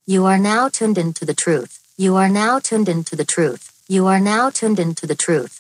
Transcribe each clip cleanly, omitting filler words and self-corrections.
You are now tuned into the truth. You are now tuned into the truth. You are now tuned into the truth.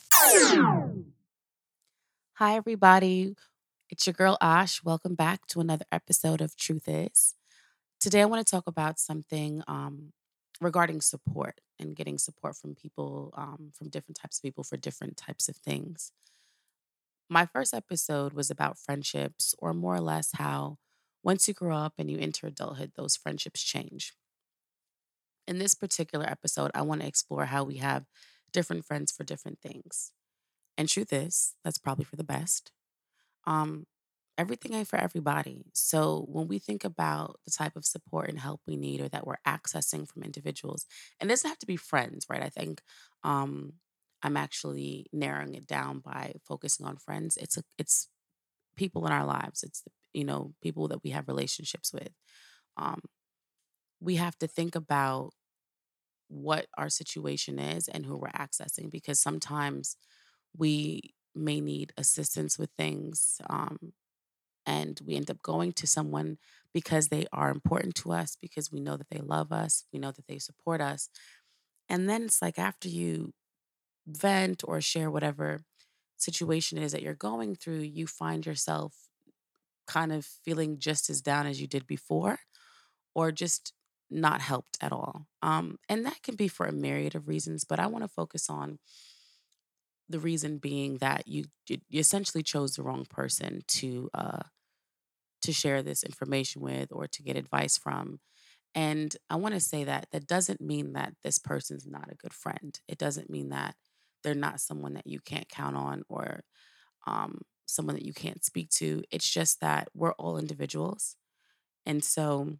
Hi, everybody. It's your girl Ash. Welcome back to another episode of Truth Is. Today, I want to talk about something regarding support and getting support from people, from different types of people for different types of things. My first episode was about friendships, or more or less how once you grow up and you enter adulthood, those friendships change. In this particular episode, I want to explore how we have different friends for different things. And truth is, that's probably for the best. um, Everything ain't for everybody. So when we think about the type of support and help we need or that we're accessing from individuals, and it doesn't have to be friends, right? I think um, I'm actually narrowing it down by focusing on friends. It's people in our lives. It's people that we have relationships with. Um, we have to think about what our situation is and who we're accessing because sometimes we may need assistance with things. And we end up going to someone because they are important to us, because we know that they love us, we know that they support us. And then it's like after you vent or share whatever situation it is that you're going through, you find yourself kind of feeling just as down as you did before, or just not helped at all. And that can be for a myriad of reasons, but I want to focus on the reason being that you essentially chose the wrong person to share this information with or to get advice from. And I want to say that that doesn't mean that this person's not a good friend. It doesn't mean that they're not someone that you can't count on or someone that you can't speak to. It's just that we're all individuals. And so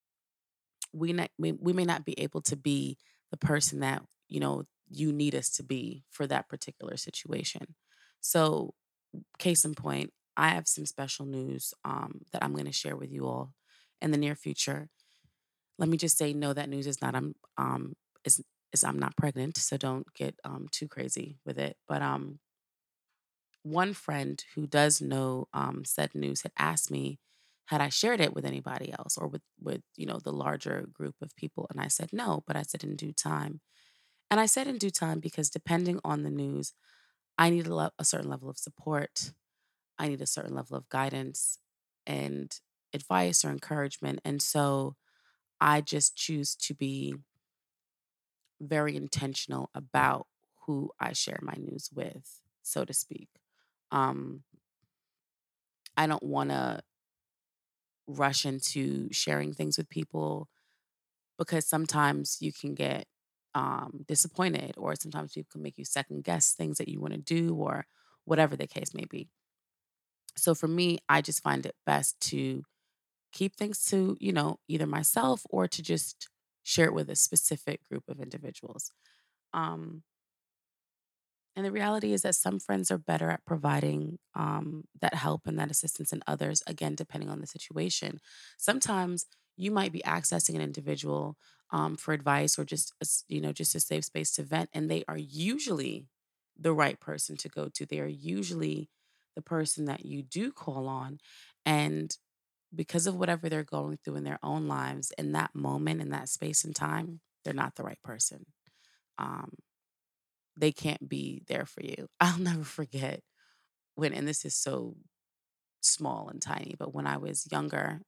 we may not be able to be the person that, you need us to be for that particular situation. So case in point, I have some special news that I'm going to share with you all in the near future. Let me just say, no, that news is not is is I'm not pregnant, so don't get too crazy with it. But one friend who does know said news had asked me had I shared it with anybody else or with the larger group of people, and I said no, but I said in due time. And I said in due time because depending on the news, I need a certain level of support. I need a certain level of guidance and advice or encouragement. And so I just choose to be very intentional about who I share my news with, so to speak. Um, I don't want to rush into sharing things with people because sometimes you can get disappointed, or sometimes people can make you second guess things that you want to do, or whatever the case may be. So for me, I just find it best to keep things to, either myself or to just share it with a specific group of individuals. Um, and the reality is that some friends are better at providing that help and that assistance than others, again, depending on the situation. Sometimes you might be accessing an individual for advice or just, just a safe space to vent, and they are usually the right person to go to. They are usually the person that you do call on. And because of whatever they're going through in their own lives in that moment, in that space and time, they're not the right person. Um, they can't be there for you. I'll never forget when, and this is so small and tiny, but when I was younger,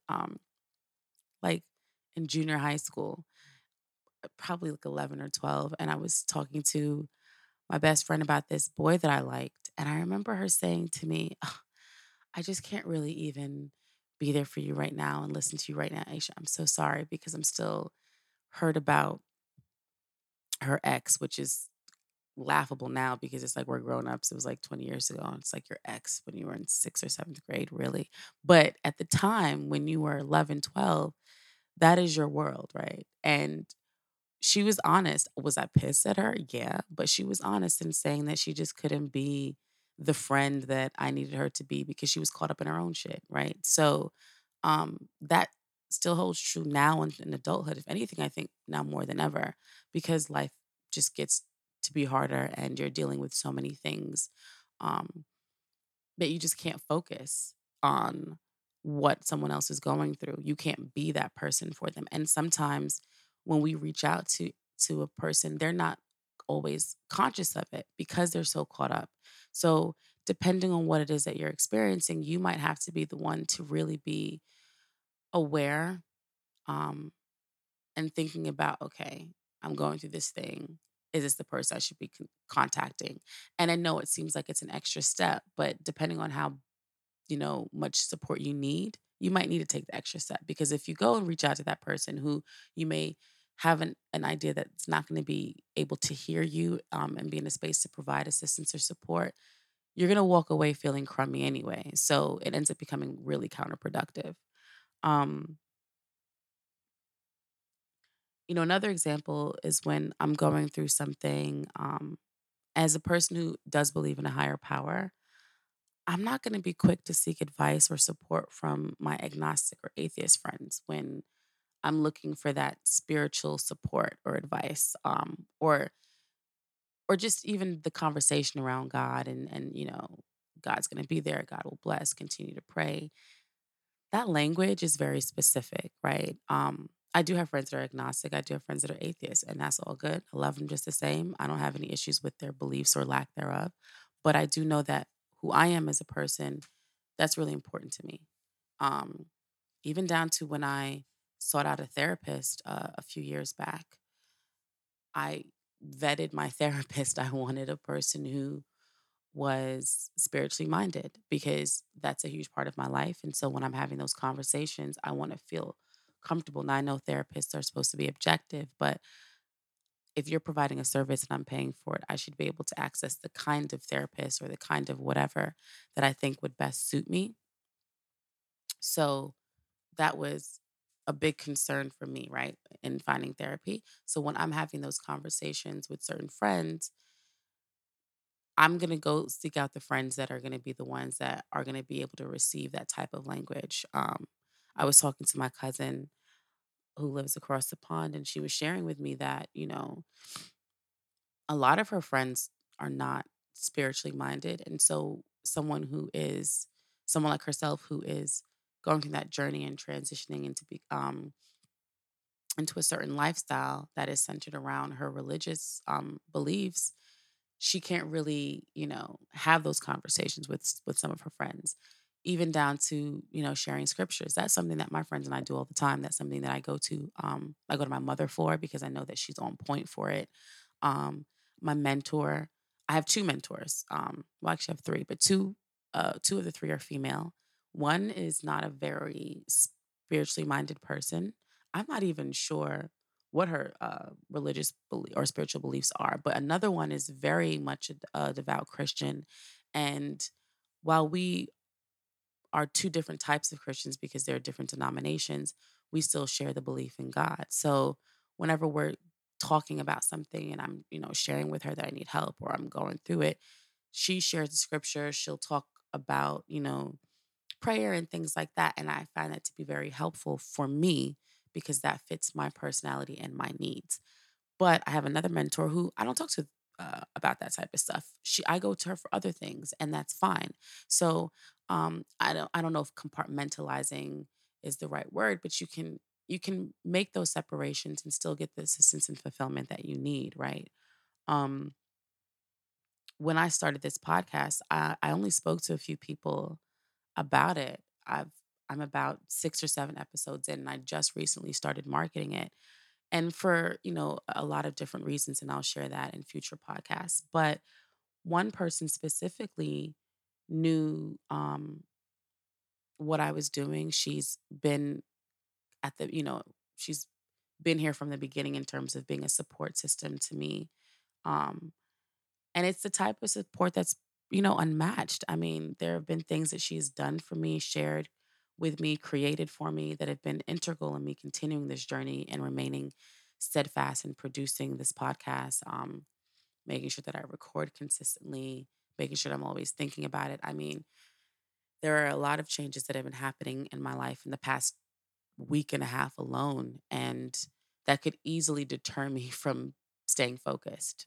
like in junior high school, probably like 11 or 12, and I was talking to my best friend about this boy that I liked. And I remember her saying to me, "Ugh, I just can't really even be there for you right now and listen to you right now, Aisha. I'm so sorry because I'm still hurt about her ex," which is laughable now because it's like we're grown ups. It was like 20 years ago. And it's like your ex when you were in sixth or seventh grade, really. But at the time when you were 11, 12, that is your world, right? And she was honest. Was I pissed at her? Yeah. But she was honest in saying that she just couldn't be the friend that I needed her to be because she was caught up in her own shit, right? So that still holds true now in adulthood. If anything, I think now more than ever because life just gets to be harder and you're dealing with so many things um, that you just can't focus on what someone else is going through. You can't be that person for them. And sometimes when we reach out to a person, they're not always conscious of it because they're so caught up. So, depending on what it is that you're experiencing, you might have to be the one to really be aware, um, and thinking about, okay, I'm going through this thing. Is this the person I should be contacting? And I know it seems like it's an extra step, but depending on how much support you need, you might need to take the extra step because if you go and reach out to that person who you may have an idea that's not going to be able to hear you and be in a space to provide assistance or support, you're going to walk away feeling crummy anyway. So it ends up becoming really counterproductive. Um, Another example is when I'm going through something as a person who does believe in a higher power. I'm not going to be quick to seek advice or support from my agnostic or atheist friends when I'm looking for that spiritual support or advice, or just even the conversation around God and God's going to be there, God will bless, continue to pray. That language is very specific, right? I do have friends that are agnostic. I do have friends that are atheists, and that's all good. I love them just the same. I don't have any issues with their beliefs or lack thereof. But I do know that who I am as a person, that's really important to me. Um, Even down to when I sought out a therapist a few years back, I vetted my therapist. I wanted a person who was spiritually minded because that's a huge part of my life. And so when I'm having those conversations, I want to feel comfortable. Now, I know therapists are supposed to be objective, but if you're providing a service and I'm paying for it, I should be able to access the kind of therapist or the kind of whatever that I think would best suit me. So that was a big concern for me, right, in finding therapy. So when I'm having those conversations with certain friends, I'm going to go seek out the friends that are going to be the ones that are going to be able to receive that type of language. I was talking to my cousin who lives across the pond, and she was sharing with me that, a lot of her friends are not spiritually minded. And so, someone like herself who is going through that journey and transitioning into a certain lifestyle that is centered around her religious beliefs, she can't really, have those conversations with some of her friends, even down to, sharing scriptures. That's something that my friends and I do all the time. That's something that I go to. I go to my mother for because I know that she's on point for it. Um, my mentor, I have two mentors. Well, actually, I have three, but two of the three are female. One is not a very spiritually minded person. I'm not even sure what her religious or spiritual beliefs are. But another one is very much a devout Christian. And while we are two different types of Christians because they're different denominations, we still share the belief in God. So whenever we're talking about something and I'm, sharing with her that I need help or I'm going through it, she shares the scripture. She'll talk about, prayer and things like that. And I find that to be very helpful for me because that fits my personality and my needs. But I have another mentor who I don't talk to about that type of stuff. I go to her for other things, and that's fine. So I don't know if compartmentalizing is the right word, but you can make those separations and still get the assistance and fulfillment that you need, right? Um, when I started this podcast, I only spoke to a few people about it. I'm about 6 or 7 episodes in, and I just recently started marketing it, and for a lot of different reasons, and I'll share that in future podcasts. But one person specifically knew what I was doing. At the you know she's been here from the beginning in terms of being a support system to me. um and it's the type of support that's unmatched. I mean, there have been things that she's done for me, shared with me, created for me, that have been integral in me continuing this journey and remaining steadfast in producing this podcast, making sure that I record consistently, making sure I'm always thinking about it. I mean, there are a lot of changes that have been happening in my life in the past week and a half alone, and that could easily deter me from staying focused.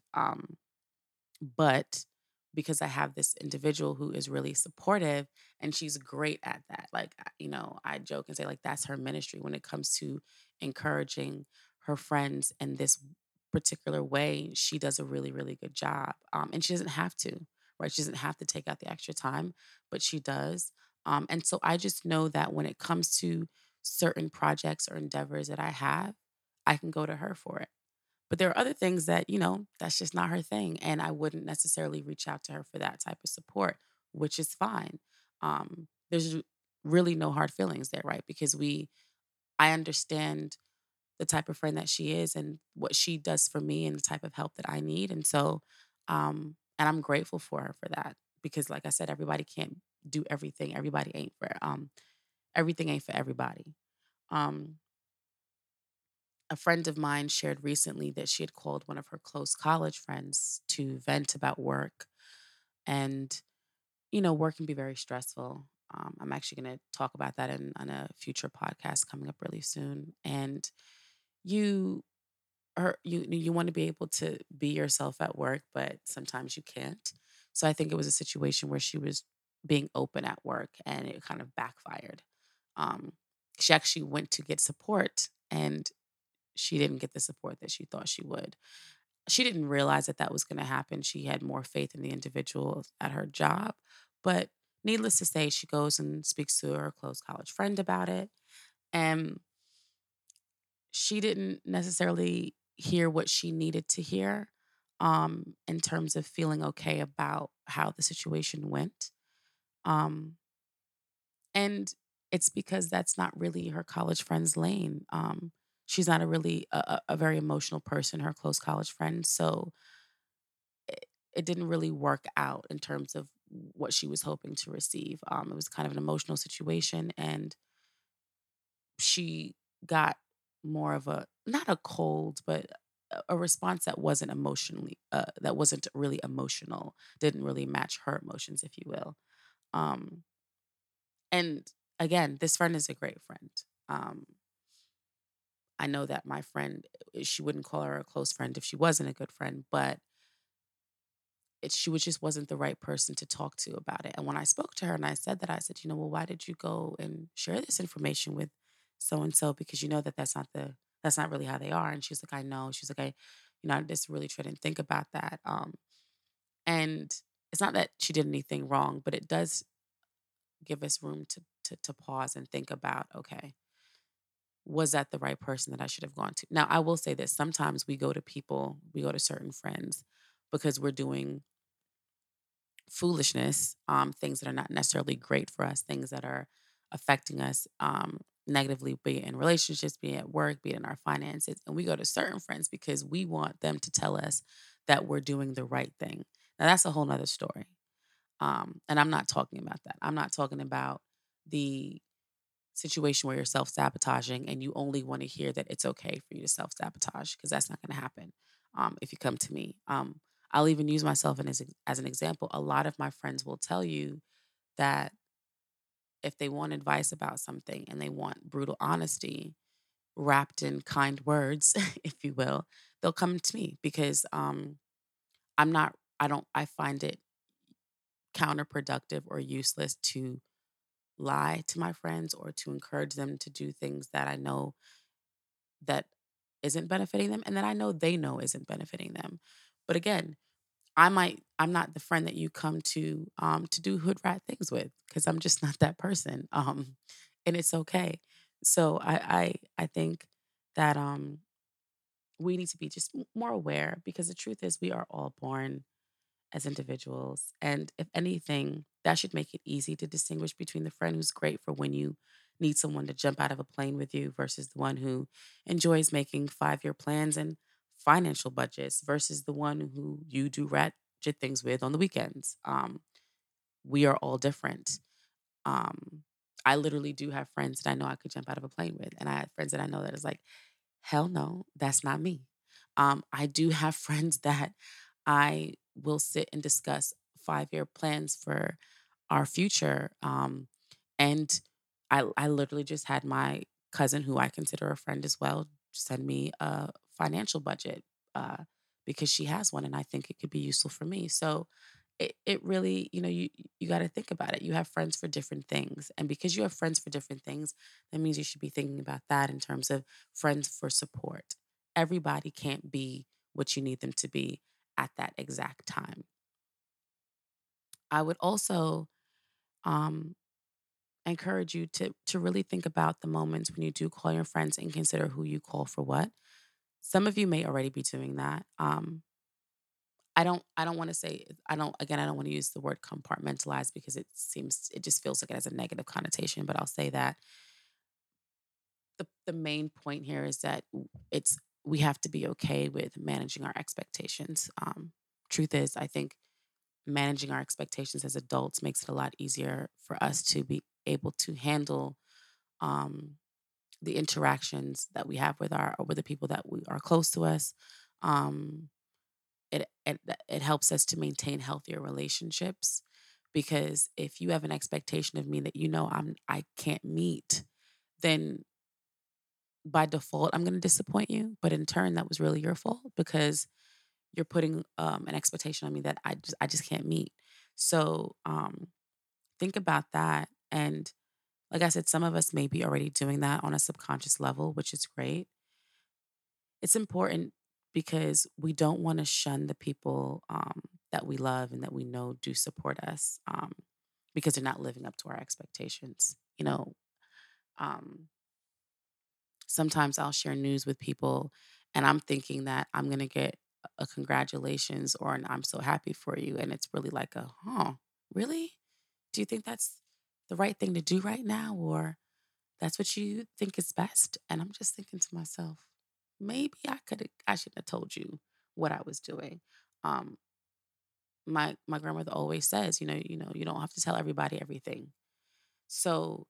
But because I have this individual who is really supportive and she's great at that. Like, I joke and say, like, that's her ministry when it comes to encouraging her friends in this particular way, she does a really, really good job. And she doesn't have to, right? She doesn't have to take out the extra time, but she does. And so I just know that when it comes to certain projects or endeavors that I have, I can go to her for it. But there are other things that, that's just not her thing. And I wouldn't necessarily reach out to her for that type of support, which is fine. There's really no hard feelings there, right? Because I understand the type of friend that she is and what she does for me and the type of help that I need. And so, and I'm grateful for her for that because, like I said, everybody can't do everything. Everything ain't for everybody. Um, a friend of mine shared recently that she had called one of her close college friends to vent about work. And, work can be very stressful. I'm actually going to talk about that on a future podcast coming up really soon. And you you want to be able to be yourself at work, but sometimes you can't. So I think it was a situation where she was being open at work and it kind of backfired. Um, she actually went to get support and she didn't get the support that she thought she would. She didn't realize that that was going to happen. She had more faith in the individual at her job. But needless to say, she goes and speaks to her close college friend about it. And she didn't necessarily hear what she needed to hear in terms of feeling okay about how the situation went. Um, and it's because that's not really her college friend's lane. She's not a really a very emotional person, her close college friend. So it didn't really work out in terms of what she was hoping to receive. It was kind of an emotional situation, and she got more of a not a cold, but a response that wasn't that wasn't really emotional, didn't really match her emotions, if you will. Um, and again, this friend is a great friend. Um, I know that my friend, she wouldn't call her a close friend if she wasn't a good friend, but she was just wasn't the right person to talk to about it. And when I spoke to her and I said that, I said, well, why did you go and share this information with so and so? Because you know that that's not really how they are. And she's like, I know. She's like, I just really try to think about that. And it's not that she did anything wrong, but it does give us room to pause and think about, okay, was that the right person that I should have gone to? Now, I will say this: sometimes we go to certain friends because we're doing foolishness, things that are not necessarily great for us, things that are affecting us negatively, be it in relationships, be it at work, be it in our finances. And we go to certain friends because we want them to tell us that we're doing the right thing. Now, that's a whole nother story. And I'm not talking about that. I'm not talking about the situation where you're self sabotaging and you only want to hear that it's okay for you to self sabotage because that's not going to happen if you come to me. I'll even use myself as an example. A lot of my friends will tell you that if they want advice about something and they want brutal honesty wrapped in kind words, if you will, they'll come to me because I'm not, I find it counterproductive or useless to lie to my friends or to encourage them to do things that I know that isn't benefiting them and that I know they know isn't benefiting them. But again, I'm not the friend that you come to do hood rat things with because I'm just not that person. And it's okay. So I think that we need to be just more aware because the truth is we are all born as individuals. And if anything, that should make it easy to distinguish between the friend who's great for when you need someone to jump out of a plane with you versus the one who enjoys making 5-year plans and financial budgets versus the one who you do ratchet things with on the weekends. We are all different. Um, I literally do have friends that I know I could jump out of a plane with. And I have friends that I know that is like, hell no, that's not me. I do have friends that I will sit and discuss 5-year plans for our future. And I literally just had my cousin, who I consider a friend as well, send me a financial budget uh, because she has one, and I think it could be useful for me. So it really, you got to think about it. You have friends for different things, and because you have friends for different things, that means you should be thinking about that in terms of friends for support everybody can't be what you need them to be at that exact time. I would also um, encourage you to really think about the moments when you do call your friends and consider who you call for what. Some of you may already be doing that. I don't want to say I don't want to use the word compartmentalize because it just feels like it has a negative connotation, but I'll say that the main point here is that it's we have to be okay with managing our expectations. Truth is, I think managing our expectations as adults makes it a lot easier for us to be able to handle um, the interactions that we have with our or with the people that we are close to us. Um, it helps us to maintain healthier relationships because if you have an expectation of me that I can't meet, then by default I'm going to disappoint you. But in turn, that was really your fault because you're putting an expectation on me that I just can't meet. So think about that. And like I said, some of us may be already doing that on a subconscious level, which is great. It's important because we don't want to shun the people that we love and that we know do support us because they're not living up to our expectations. Um, Sometimes I'll share news with people and I'm thinking that I'm going to get a congratulations or an I'm so happy for you. And it's really like really? Do you think that's the right thing to do right now? Or that's what you think is best? And I'm just thinking to myself, maybe I shouldn't have told you what I was doing. Um, my grandmother always says, you don't have to tell everybody everything. So,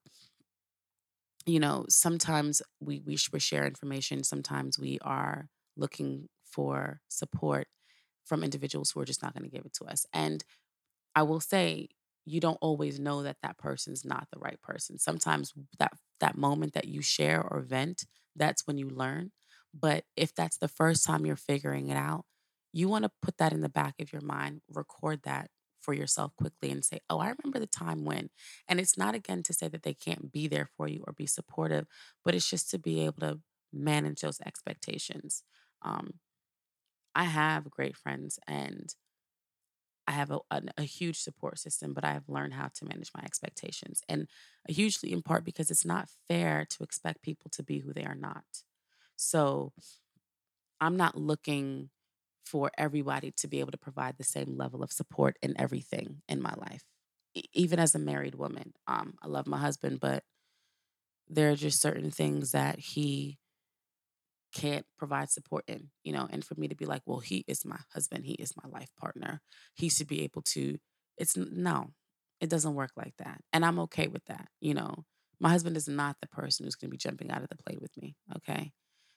sometimes we share information. Sometimes we are looking for support from individuals who are just not going to give it to us. And I will say you don't always know that that person's not the right person. Sometimes that moment that you share or vent, that's when you learn. But if that's the first time you're figuring it out, you want to put that in the back of your mind, record that for yourself quickly and say, "Oh, I remember the time when." And it's not again to say that they can't be there for you or be supportive, but it's just to be able to manage those expectations. Um, I have great friends and I have a huge support system, but I have learned how to manage my expectations. And hugely in part because it's not fair to expect people to be who they are not. So I'm not looking for everybody to be able to provide the same level of support in everything in my life. Even as a married woman, I love my husband, but there are just certain things that he can't provide support in, and for me to be like, well, he is my husband, he is my life partner. He should be able to no, it doesn't work like that. And I'm okay with that. My husband is not the person who's going to be jumping out of the plane with me, okay?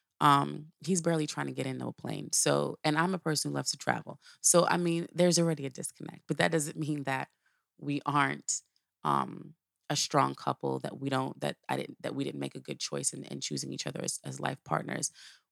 He's barely trying to get into a plane. So, and I'm a person who loves to travel. So, I mean, there's already a disconnect, but that doesn't mean that we aren't um a strong couple, that we didn't make a good choice in choosing each other as life partners.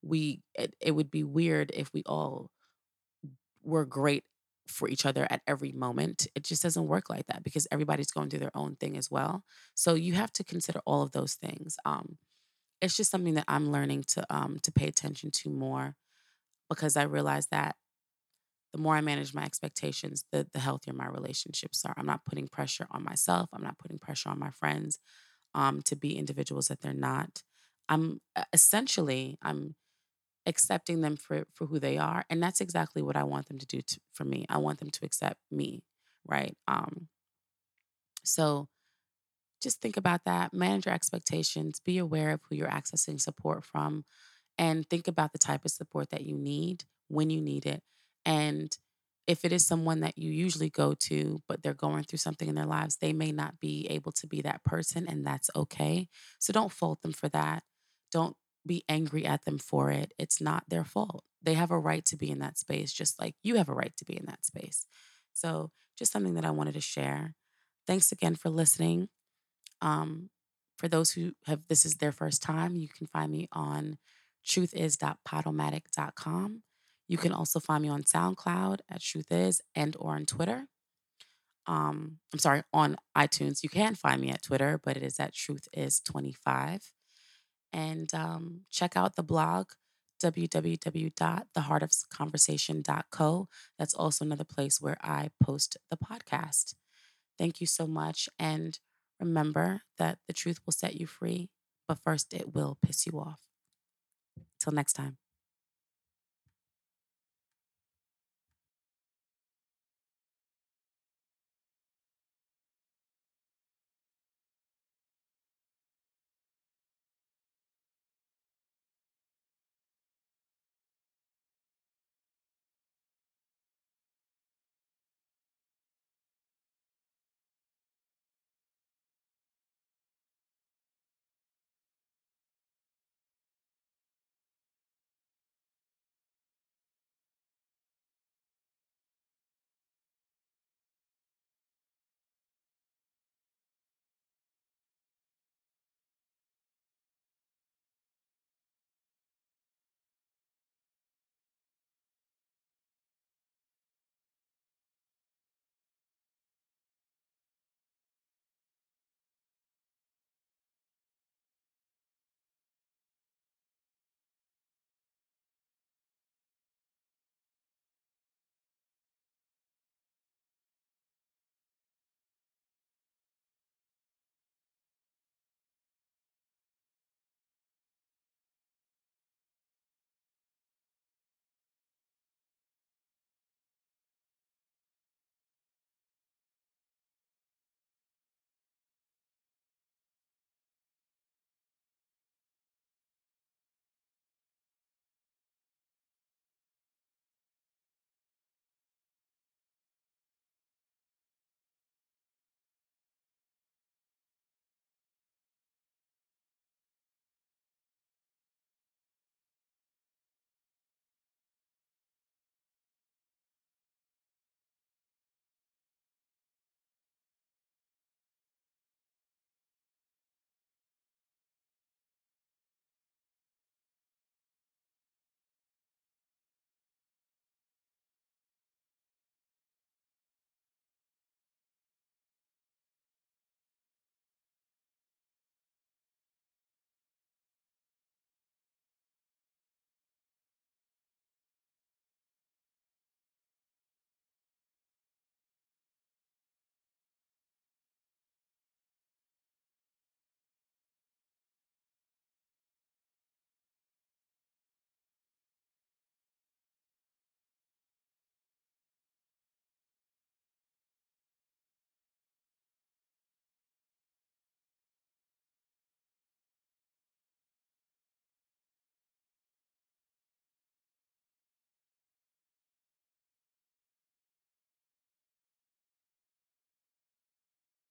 It would be weird if we all were great for each other at every moment. It just doesn't work like that because everybody's going through their own thing as well. So you have to consider all of those things. It's just something that I'm learning to pay attention to more because I realize that the more I manage my expectations, the healthier my relationships are. I'm not putting pressure on myself. I'm not putting pressure on my friends to be individuals that they're not. I'm accepting them for who they are, and that's exactly what I want them to do for me. I want them to accept me, right? So just think about that. Manage your expectations. Be aware of who you're accessing support from and think about the type of support that you need when you need it. And if it is someone that you usually go to, but they're going through something in their lives, they may not be able to be that person, and that's okay. So don't fault them for that. Don't be angry at them for it. It's not their fault. They have a right to be in that space, just like you have a right to be in that space. So, just something that I wanted to share. Thanks again for listening. Um, for those who have this is their first time, you can find me on truthispodomatic.com. You can also find me on SoundCloud at Truth Is and or on Twitter. I'm sorry, on iTunes. You can find me at Twitter, but it is at Truth Is 25. And check out the blog, www.theheartofconversation.co. That's also another place where I post the podcast. Thank you so much. And remember that the truth will set you free, but first it will piss you off. Till next time.